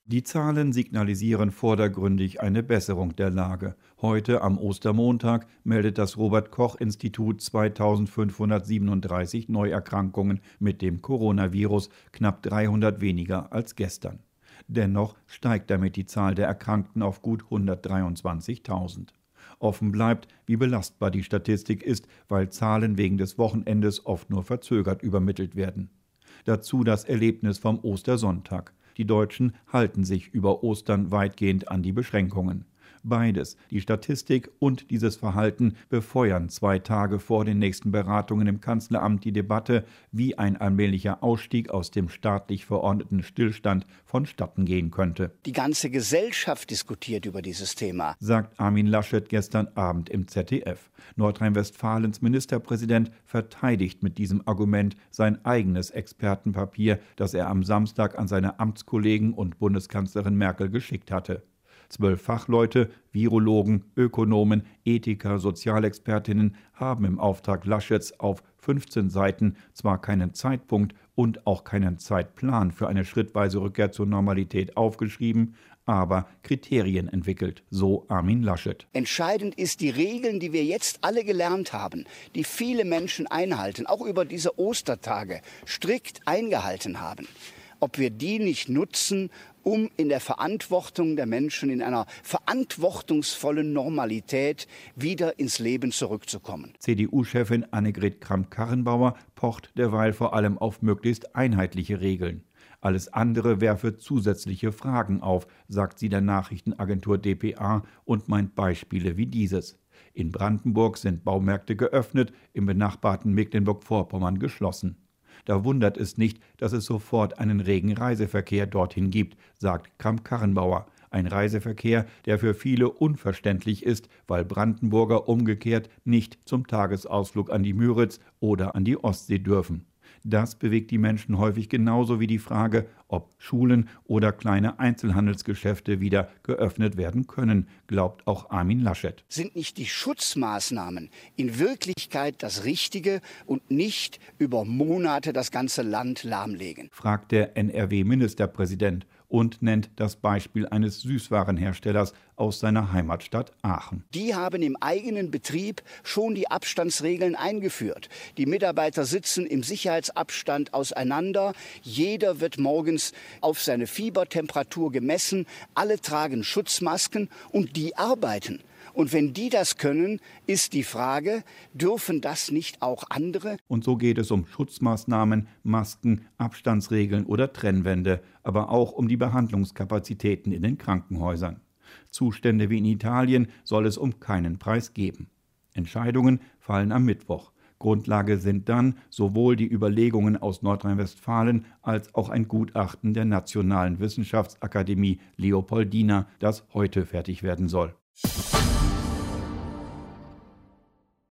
Die Zahlen signalisieren vordergründig eine Besserung der Lage. Heute am Ostermontag meldet das Robert-Koch-Institut 2537 Neuerkrankungen mit dem Coronavirus, knapp 300 weniger als gestern. Dennoch steigt damit die Zahl der Erkrankten auf gut 123.000. Offen bleibt, wie belastbar die Statistik ist, weil Zahlen wegen des Wochenendes oft nur verzögert übermittelt werden. Dazu das Erlebnis vom Ostersonntag. Die Deutschen halten sich über Ostern weitgehend an die Beschränkungen. Beides, die Statistik und dieses Verhalten, befeuern 2 Tage vor den nächsten Beratungen im Kanzleramt die Debatte, wie ein allmählicher Ausstieg aus dem staatlich verordneten Stillstand vonstatten gehen könnte. Die ganze Gesellschaft diskutiert über dieses Thema, sagt Armin Laschet gestern Abend im ZDF. Nordrhein-Westfalens Ministerpräsident verteidigt mit diesem Argument sein eigenes Expertenpapier, das er am Samstag an seine Amtskollegen und Bundeskanzlerin Merkel geschickt hatte. 12 Fachleute, Virologen, Ökonomen, Ethiker, Sozialexpertinnen haben im Auftrag Laschets auf 15 Seiten zwar keinen Zeitpunkt und auch keinen Zeitplan für eine schrittweise Rückkehr zur Normalität aufgeschrieben, aber Kriterien entwickelt, so Armin Laschet. Entscheidend ist, die Regeln, die wir jetzt alle gelernt haben, die viele Menschen einhalten, auch über diese Ostertage strikt eingehalten haben, ob wir die nicht nutzen, um in der Verantwortung der Menschen, in einer verantwortungsvollen Normalität wieder ins Leben zurückzukommen. CDU-Chefin Annegret Kramp-Karrenbauer pocht derweil vor allem auf möglichst einheitliche Regeln. Alles andere werfe zusätzliche Fragen auf, sagt sie der Nachrichtenagentur dpa und meint Beispiele wie dieses. In Brandenburg sind Baumärkte geöffnet, im benachbarten Mecklenburg-Vorpommern geschlossen. Da wundert es nicht, dass es sofort einen regen Reiseverkehr dorthin gibt, sagt Kramp-Karrenbauer. Ein Reiseverkehr, der für viele unverständlich ist, weil Brandenburger umgekehrt nicht zum Tagesausflug an die Müritz oder an die Ostsee dürfen. Das bewegt die Menschen häufig genauso wie die Frage, ob Schulen oder kleine Einzelhandelsgeschäfte wieder geöffnet werden können, glaubt auch Armin Laschet. Sind nicht die Schutzmaßnahmen in Wirklichkeit das Richtige und nicht über Monate das ganze Land lahmlegen? Fragt der NRW-Ministerpräsident und nennt das Beispiel eines Süßwarenherstellers aus seiner Heimatstadt Aachen. Die haben im eigenen Betrieb schon die Abstandsregeln eingeführt. Die Mitarbeiter sitzen im Sicherheitsabstand auseinander. Jeder wird morgens auf seine Fiebertemperatur gemessen. Alle tragen Schutzmasken und die arbeiten. Und wenn die das können, ist die Frage, dürfen das nicht auch andere? Und so geht es um Schutzmaßnahmen, Masken, Abstandsregeln oder Trennwände, aber auch um die Behandlungskapazitäten in den Krankenhäusern. Zustände wie in Italien soll es um keinen Preis geben. Entscheidungen fallen am Mittwoch. Grundlage sind dann sowohl die Überlegungen aus Nordrhein-Westfalen als auch ein Gutachten der Nationalen Wissenschaftsakademie Leopoldina, das heute fertig werden soll.